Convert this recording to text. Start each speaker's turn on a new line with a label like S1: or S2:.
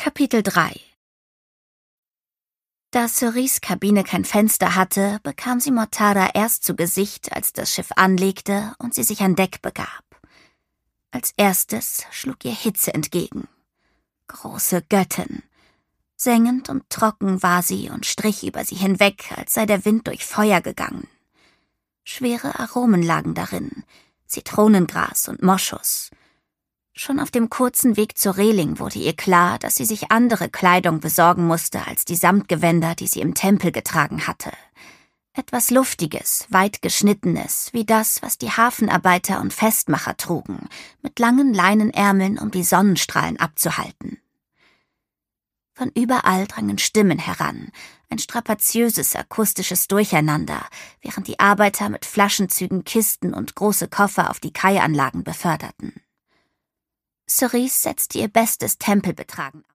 S1: Kapitel 3. Da Cerise Kabine kein Fenster hatte, bekam sie Mortada erst zu Gesicht, als das Schiff anlegte und sie sich an Deck begab. Als erstes schlug ihr Hitze entgegen. Große Göttin. Sengend und trocken war sie und strich über sie hinweg, als sei der Wind durch Feuer gegangen. Schwere Aromen lagen darin, Zitronengras und Moschus. Schon auf dem kurzen Weg zur Reling wurde ihr klar, dass sie sich andere Kleidung besorgen musste als die Samtgewänder, die sie im Tempel getragen hatte. Etwas Luftiges, weit geschnittenes, wie das, was die Hafenarbeiter und Festmacher trugen, mit langen Leinenärmeln, um die Sonnenstrahlen abzuhalten. Von überall drangen Stimmen heran, ein strapaziöses akustisches Durcheinander, während die Arbeiter mit Flaschenzügen Kisten und große Koffer auf die Kaianlagen beförderten. Cerise setzte ihr bestes Tempelbetragen